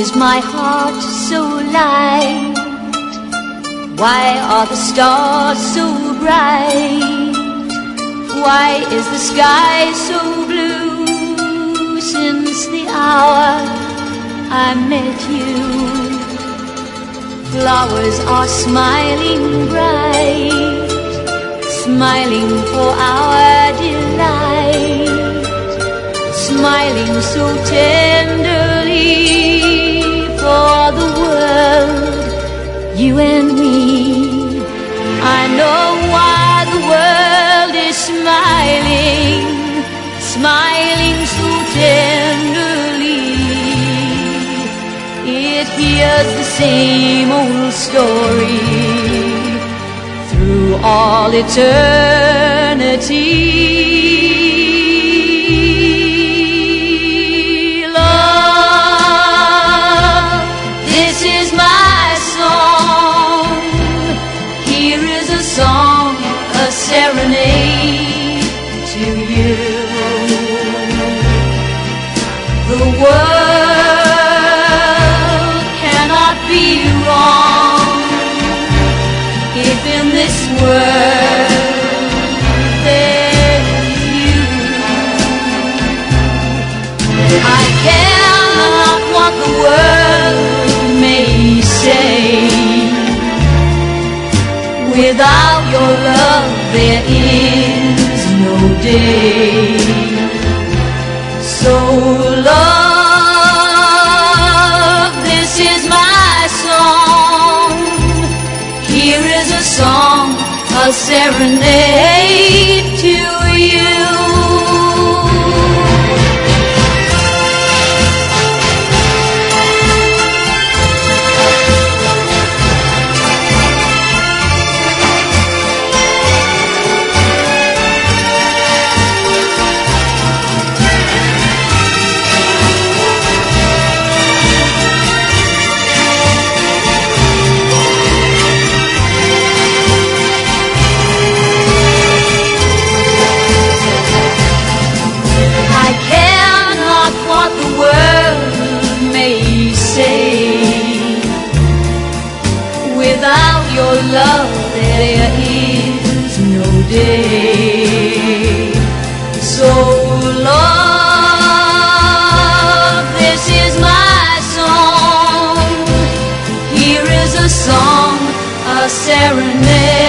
is my heart so light? Why are the stars so bright? Why is the sky so blue? Since the hour I met you, flowers are smiling bright, smiling for our delight, smiling so tenderly for the world, you and me. I know why the world is smiling, smiling so tenderly. It hears the same old story through all eternity. Love, this is my song. Here is a song, a serenade to you. The world cannot be wrong if in this world there's you. I care not what the world may say. Without your love there is no day. So love, this is my song. Here is a song, a serenade to you. Without your love there is no day. So love, this is my song. Here is a song, a serenade.